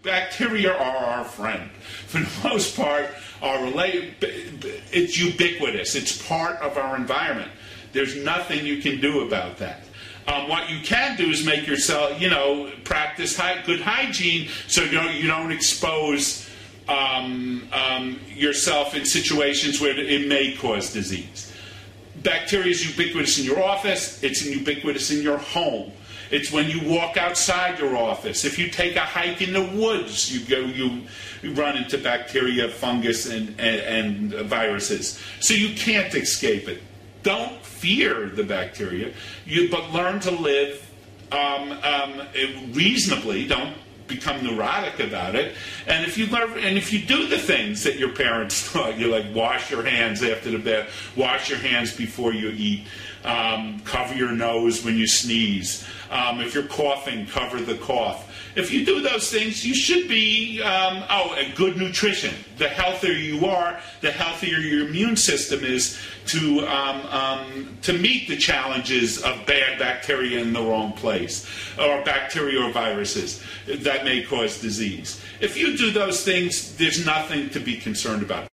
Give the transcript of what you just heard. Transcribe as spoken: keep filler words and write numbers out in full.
bacteria are our friend. For the most part, our rela- it's ubiquitous. It's part of our environment. There's nothing you can do about that. Um, what you can do is make yourself, you know, practice hy- good hygiene so you don't, you don't expose um, um, yourself in situations where it may cause disease. Bacteria is ubiquitous in your office. It's ubiquitous in your home. It's when you walk outside your office. If you take a hike in the woods, you go, you, you run into bacteria, fungus, and, and, and viruses. So you can't escape it. Don't fear the bacteria, you, but learn to live um, um, reasonably. Don't become neurotic about it. And if you learn, and if you do the things that your parents taught you, like wash your hands after the bath, wash your hands before you eat, um, cover your nose when you sneeze. Um, if you're coughing, cover the cough. If you do those things, you should be, um, oh, a good nutrition. The healthier you are, the healthier your immune system is to um, um, to meet the challenges of bad bacteria in the wrong place, or bacteria or viruses that may cause disease. If you do those things, there's nothing to be concerned about.